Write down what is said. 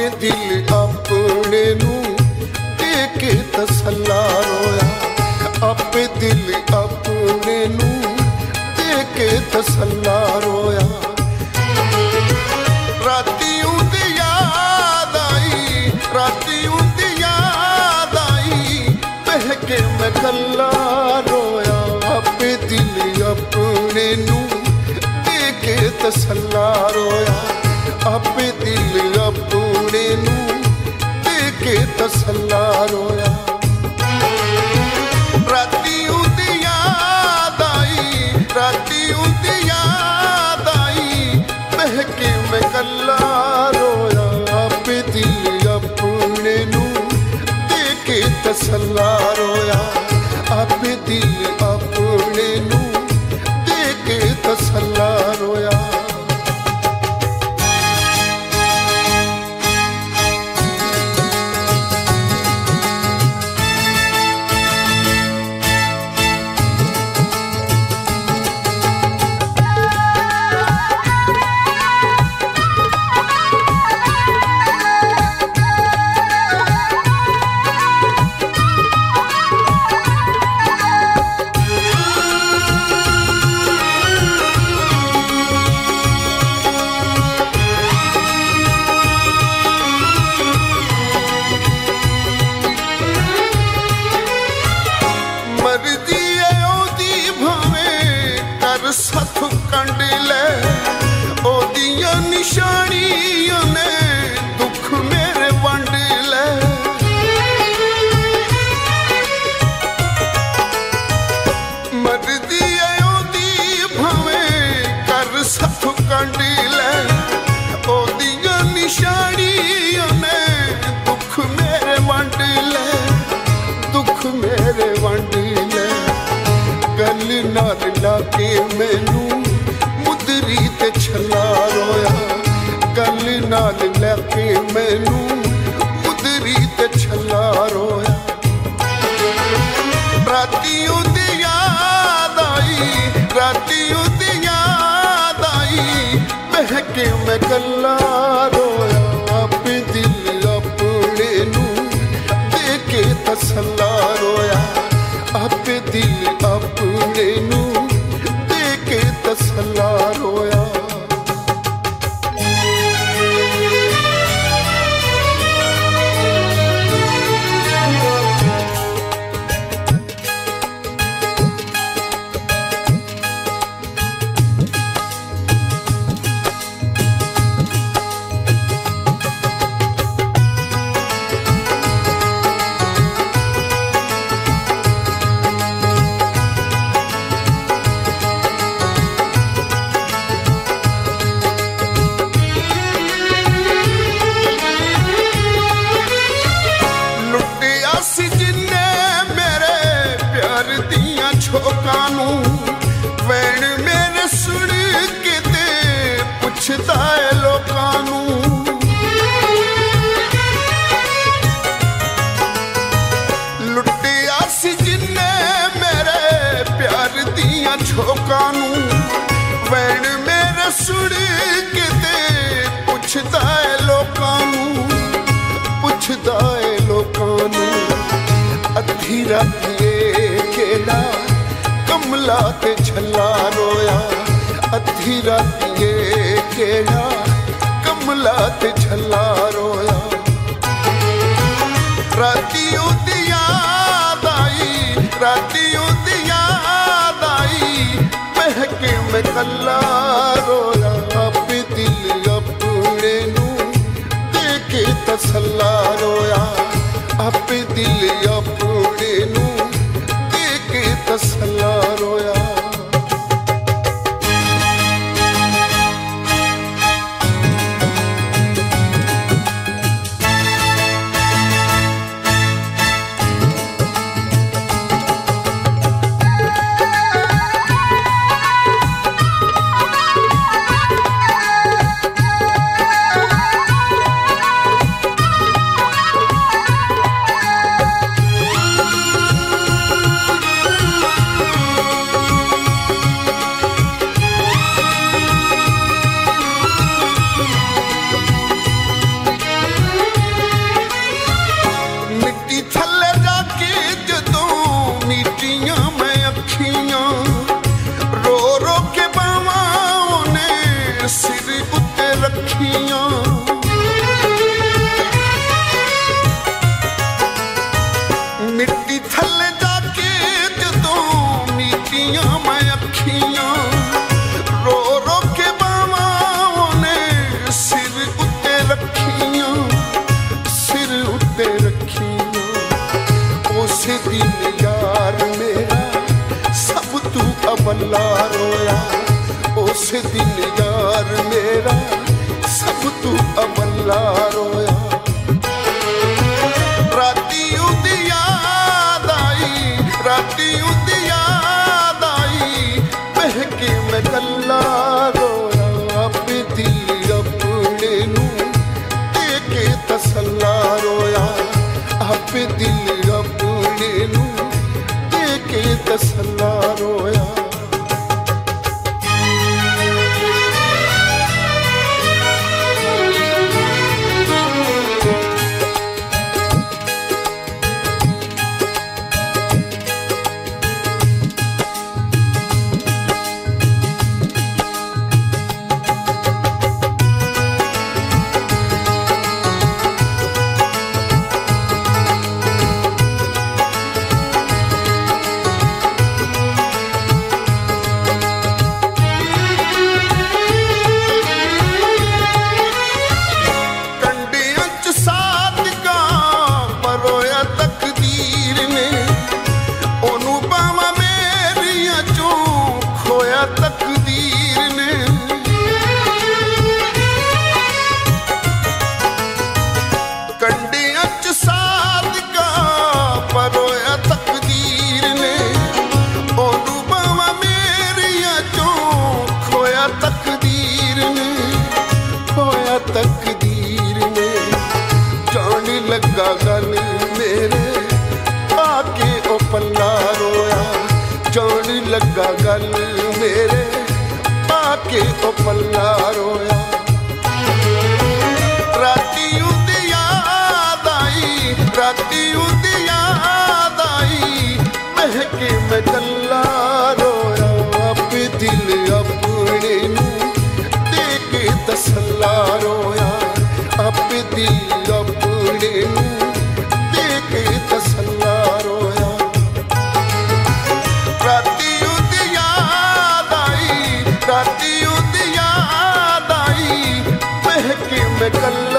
दिल अपने नू दे के तसल्ला रोया, आपे दिल अपने नू दे के तसल्ला रोया। राती उंदी याद आई, राती उंदी याद आई, बहके मैं कल्ला रोया, आपे दिल अपने नू दे के तसल्ला रोया, आपे दिल अपने नू दे के तसल्ला रोया। राती उंदी याद आई, राती उंदी याद आई, बहके मैं कल्ला रोया, आपे दिल अपने नू दे के तसल्ला रोया, आपे दिल अपने नू दे के तसल्ला रोया। सथ कंड ले ओदियां निशानियां ने दुख मेरे वंड ले। मरदी है ओदी भावें कर सथ कंड ले ओदियां निशानियां ने दुख मेरे वंड ले, दुख मेरे वंड ले। गल नाल लाके मैनू मुदरी ते छला रोया, गल नाल लाके मैनू मुदरी ते छला रोया। राती उंदी याद आई, राती उंदी याद आई, बहके मैं कल्ला रोया, आपे दिल अपने नू दे के तसल्ला रोया, आपे दिल अपने नू दे के तसल्ला रोया। वैन मेरे सुन के ते पुछदा है लोकां नू, लुटिया सी जिन्ने मेरे प्यार दियां झोंकां नू। वैन मेरे सुन के ते पुछदा है लोकां नू, पुछदा है लोकां नू। अद्धी रातीए केड़ा कमला ते छला रोया, अद्धी रातीए केड़ा कमला ते छला रोया। राती उंदी याद आई, राती उंदी याद आई, बहके मैं कल्ला रोया, आपे दिल अपने नू दे के तसल्ला रोया, आपे दिल अपने नू दे के तसल्ला रोया। उस दिन यार मेरा सब तू अवला रोया। राती उदी याद आई, राती उदी याद आई, बहके मैं कल्ला रोया। अपने दिल अपने नू दे के तसल्ला रोया। अपने दिल अपने नू दे के तसल्ला रोया। तकदीर ने कंडियां च सादगा परोया तकदीर ने। ओनू बावां मेरियां चों खोया तकदीर ने, खोया तकदीर ने। जान लगा गल मेरे आके ओ पल्ला रोया। जान लगा गल मेरे आके ओ पल्ला रोया। राती उदी याद आई, राती उदी याद आई, महके मैं कल्ला रोया। अपने दिल अपने नू दे के तसल्ला रोया। अपने दिल अपने नू दे के तसल्ला रोया। राती उदी याद आई, राती उदी याद आई, बहके मैं कल्ला